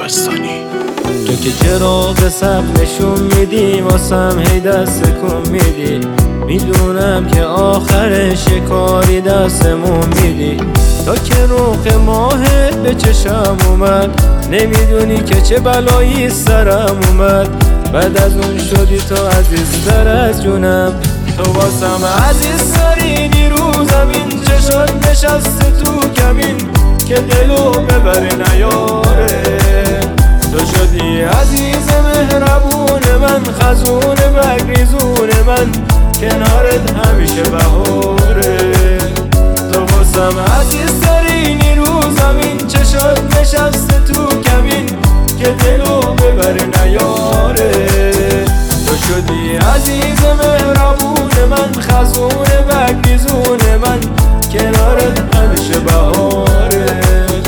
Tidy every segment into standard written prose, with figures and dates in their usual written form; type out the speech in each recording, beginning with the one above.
تابستانی. تو که چراغ سبز نشون میدی واسم هی دست کن میدی، میدونم که آخرش کاری دستمون میدی. تا که روخ ماهت به چشم اومد نمیدونی که چه بلایی سرم اومد. بعد از اون شدی تو عزیزتر از جونم، تو واسم عزیزترین رو زمین. چشات نشسته تو کمین که دلو ببره نیاره. تو شدی عزیز مهربون من، خزون بگریزون من، کنارت همیشه بهاره. تو واسم عزیزترینی رو زمین، چشات نشسته تو کمین که دلو ببره نیاره. تو شدی عزیز مهربون من، خزون بگریزون من، کنارت همیشه بهاره.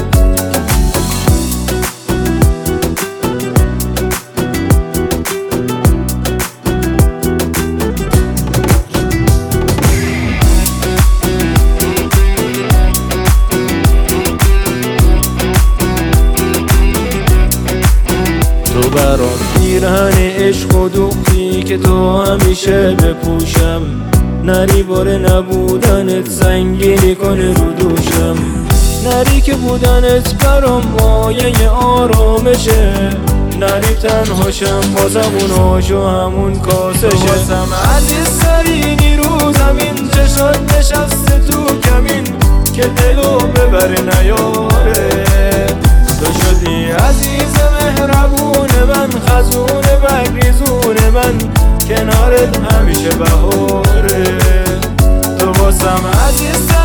تو برام پیرهن عشق و دوختی که تو همیشه بپوشم، نری باره نبودنت سنگینی کنه رو دوشم. نری که بودنت برام مایه آرامشه، نری تنهاشم بازم اون هاشو همون کاسشه. تو واسم عزیزترینی رو زمین، چشات نشسته تو کمین که دلو ببره نیاره. تو شدی عزیز مهربون من، خزون بگریزون من، کنارت همیشه بهاره. تو واسم عزیز